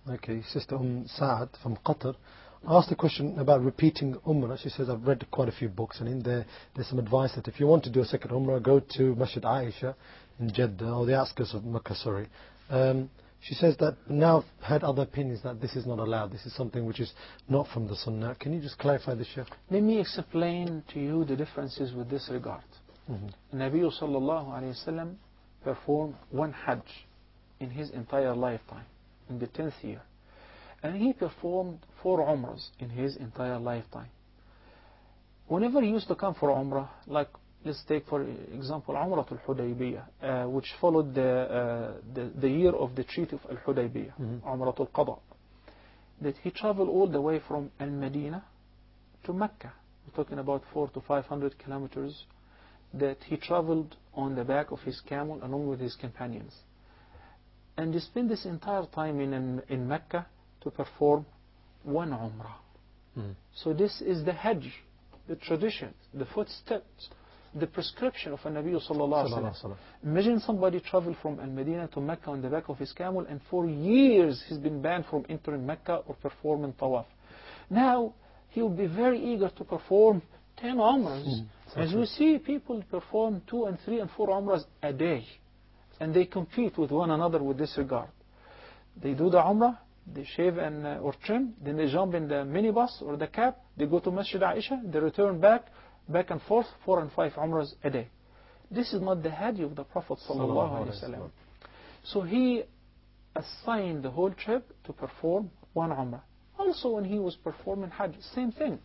Okay, Sister Saad from Qatar asked a question about repeating Umrah. She says, I've read quite a few books, and in there's some advice that if you want to do a second Umrah, go to Masjid Aisha in Jeddah, or the outskirts of Mecca, sorry. She says that now I've heard other opinions that this is not allowed. This is something which is not from the Sunnah. Can you just clarify this, Sheikh? Let me explain to you the differences with this regard. Nabi sallallahu alayhi wasallam performed one Hajj in his entire lifetime, in the 10th year. And he performed 4 Umrahs in his entire lifetime. Whenever he used to come for Umrah, like let's take for example Umrah al-Hudaybiyah, which followed the year of the Treaty of al-Hudaybiyah, Umrah al-Qada, that he traveled all the way from al-Madinah to Mecca. We're talking about 400 to 500 kilometers that he traveled on the back of his camel along with his companions. And he spent this entire time in Mecca to perform one Umrah. So this is the Hajj, the tradition, the footsteps, the prescription of a Nabi sallallahu alaihi wasallam. Imagine somebody traveled from Al-Madinah to Mecca on the back of his camel, and for years he's been banned from entering Mecca or performing tawaf. Now he will be very eager to perform 10 Umrahs. As we see, people perform 2 and 3 and 4 Umrahs a day, and they compete with one another with this regard. They do the Umrah, they shave or trim, then they jump in the minibus or the cab, they go to Masjid Aisha, they return back and forth, 4 and 5 Umrahs a day. This is not the Hajj of the Prophet sallallahu alaihi wasallam. So he assigned the whole trip to perform one Umrah. Also when he was performing Hajj, same thing.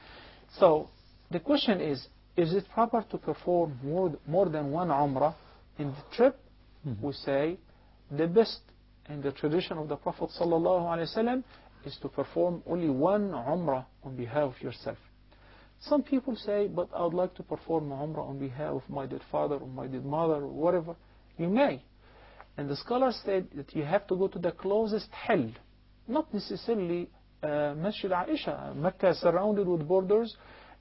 So the question is it proper to perform more than one Umrah in the trip? We say the best in the tradition of the Prophet ﷺ is to perform only one Umrah on behalf of yourself. Some people say, but I would like to perform an Umrah on behalf of my dead father or my dead mother or whatever. You may. And the scholars said that you have to go to the closest hill, not necessarily Masjid Aisha. Mecca is surrounded with borders.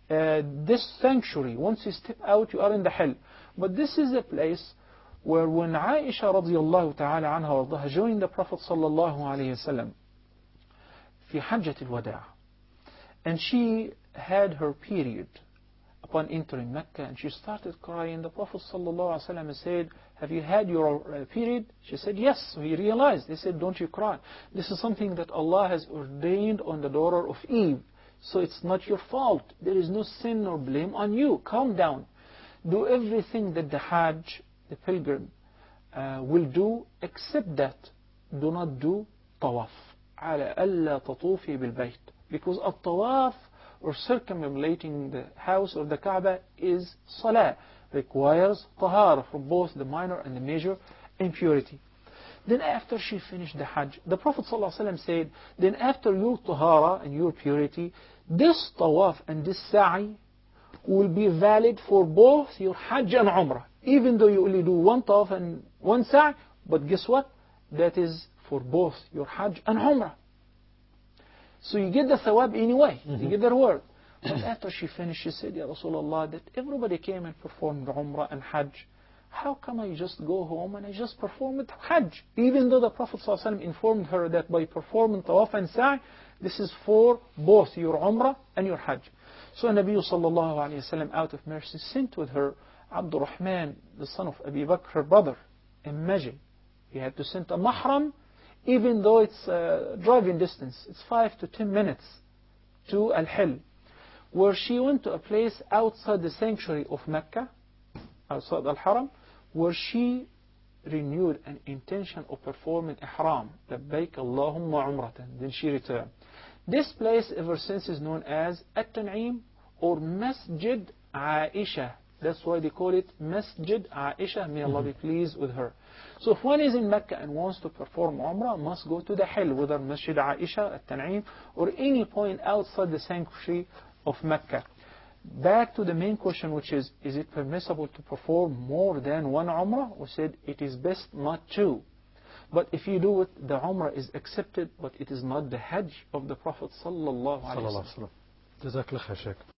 This sanctuary, once you step out, you are in the hill. But this is a place where when Aisha radiallahu ta'ala anha wardaha joined the Prophet sallallahu alayhi wasallam في حجة الوداع, and she had her period upon entering Mecca, and she started crying. The Prophet sallallahu alayhi wasallam said, have you had your period? She said, yes. He realized. He said, don't you cry. This is something that Allah has ordained on the daughter of Eve. So it's not your fault. There is no sin or blame on you. Calm down. Do everything that the Hajj, the pilgrim, will do, except that do not do tawaf. على ألا تطوفي بالبيت. Because a tawaf, or circumambulating the house or the Kaaba, is salah, requires tahara from both the minor and the major impurity. Then after she finished the Hajj, the Prophet ﷺ said, then after your tahara and your purity, this tawaf and this sa'i will be valid for both your Hajj and Umrah. Even though you only do one tawaf and one sa'i, but guess what? That is for both your Hajj and Umrah. So you get the thawab anyway, you get the reward. But after she finished, she said, Ya Rasulullah, that everybody came and performed Umrah and Hajj. How come I just go home and I just perform it Hajj? Even though the Prophet ﷺ informed her that by performing tawaf and sa'i, this is for both your Umrah and your Hajj. So Nabi sallallahu alayhi wa sallam, out of mercy, sent with her Abdul Rahman, the son of Abi Bakr, her brother. Imagine, he had to send a mahram, even though it's driving distance. It's 5 to 10 minutes to Al-Hil, where she went to a place outside the sanctuary of Mecca, outside Al-Haram, where she renewed an intention of performing Ihram, Labbaik Allahumma Umratan. Then she returned. This place ever since is known as At-Tan'im or Masjid Aisha. That's why they call it Masjid Aisha. May Allah be pleased with her. So if one is in Mecca and wants to perform Umrah, must go to the Hill, whether Masjid Aisha, At-Tan'im, or any point outside the sanctuary of Mecca. Back to the main question, which is it permissible to perform more than one Umrah? We said it is best not to. But if you do it, the Umrah is accepted, but it is not the Hajj of the Prophet sallallahu alaihi wasallam. Jazakallah khair, Sheikh.